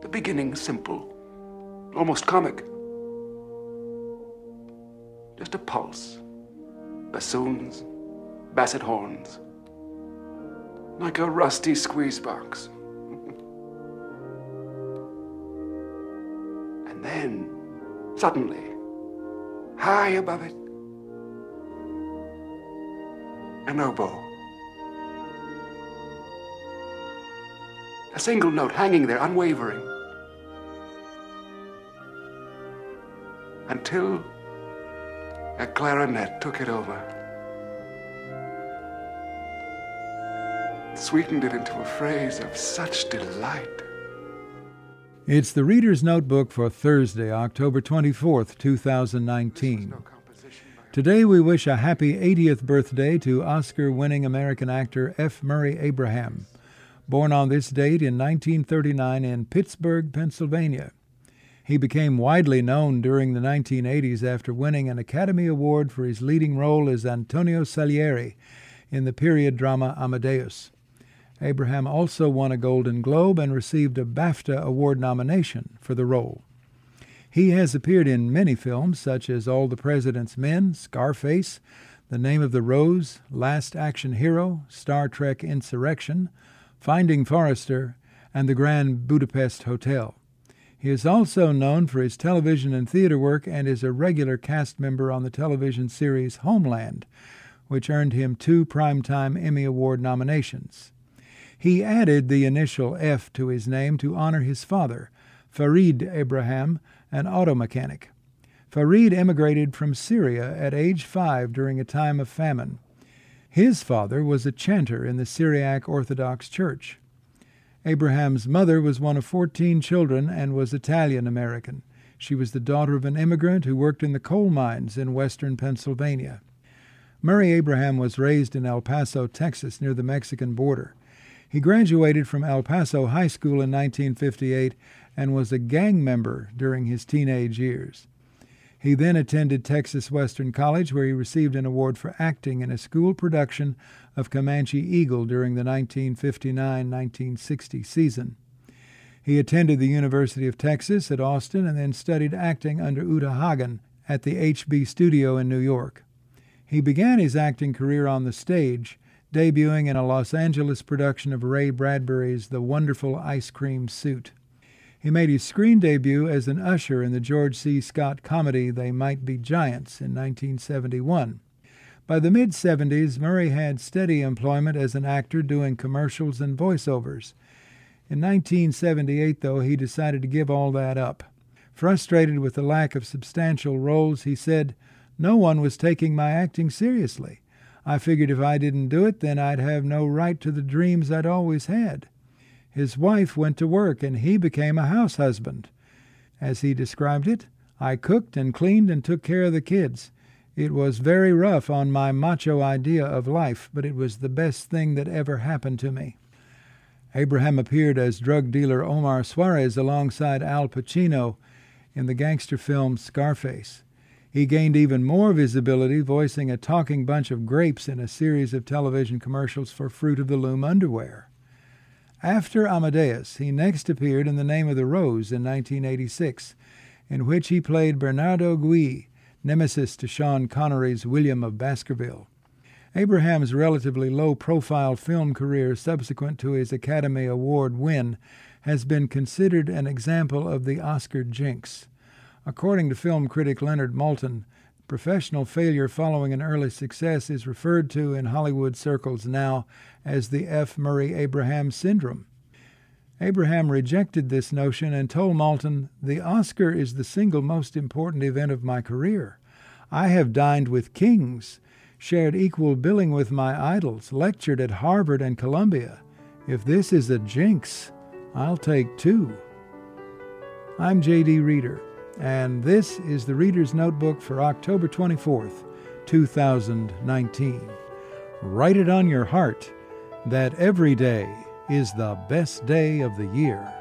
The beginning simple, almost comic. Just a pulse, bassoons, basset horns, like a rusty squeeze box. And then, suddenly, high above it, an oboe. A single note hanging there, unwavering. Until a clarinet took it over. Sweetened it into a phrase of such delight. It's the Reader's Notebook for Thursday, October 24th, 2019. Today we wish a happy 80th birthday to Oscar-winning American actor F. Murray Abraham, born on this date in 1939 in Pittsburgh, Pennsylvania. He became widely known during the 1980s after winning an Academy Award for his leading role as Antonio Salieri in the period drama Amadeus. Abraham also won a Golden Globe and received a BAFTA Award nomination for the role. He has appeared in many films such as All the President's Men, Scarface, The Name of the Rose, Last Action Hero, Star Trek Insurrection, Finding Forrester, and The Grand Budapest Hotel. He is also known for his television and theater work and is a regular cast member on the television series Homeland, which earned him 2 Primetime Emmy Award nominations. He added the initial F to his name to honor his father, Farid Abraham, an auto mechanic. Farid emigrated from Syria at age 5 during a time of famine. His father was a chanter in the Syriac Orthodox Church. Abraham's mother was one of 14 children and was Italian-American. She was the daughter of an immigrant who worked in the coal mines in western Pennsylvania. Murray Abraham was raised in El Paso, Texas, near the Mexican border. He graduated from El Paso High School in 1958 and was a gang member during his teenage years. He then attended Texas Western College, where he received an award for acting in a school production of Comanche Eagle during the 1959-1960 season. He attended the University of Texas at Austin and then studied acting under Uta Hagen at the HB Studio in New York. He began his acting career on the stage, debuting in a Los Angeles production of Ray Bradbury's The Wonderful Ice Cream Suit. He made his screen debut as an usher in the George C. Scott comedy They Might Be Giants in 1971. By the mid-'70s, Murray had steady employment as an actor doing commercials and voiceovers. In 1978, though, he decided to give all that up. Frustrated with the lack of substantial roles, he said, "No one was taking my acting seriously. I figured if I didn't do it, then I'd have no right to the dreams I'd always had." His wife went to work, and he became a house husband. As he described it, "I cooked and cleaned and took care of the kids. It was very rough on my macho idea of life, but it was the best thing that ever happened to me." Abraham appeared as drug dealer Omar Suarez alongside Al Pacino in the gangster film Scarface. He gained even more visibility voicing a talking bunch of grapes in a series of television commercials for Fruit of the Loom underwear. After Amadeus, he next appeared in The Name of the Rose in 1986, in which he played Bernardo Gui, nemesis to Sean Connery's William of Baskerville. Abraham's relatively low-profile film career subsequent to his Academy Award win has been considered an example of the Oscar jinx. According to film critic Leonard Maltin, professional failure following an early success is referred to in Hollywood circles now as the F. Murray Abraham syndrome. Abraham rejected this notion and told Maltin, "The Oscar is the single most important event of my career. I have dined with kings, shared equal billing with my idols, lectured at Harvard and Columbia. If this is a jinx, I'll take 2. I'm J.D. Reader, and this is the Reader's Notebook for October 24th, 2019. Write it on your heart that every day is the best day of the year.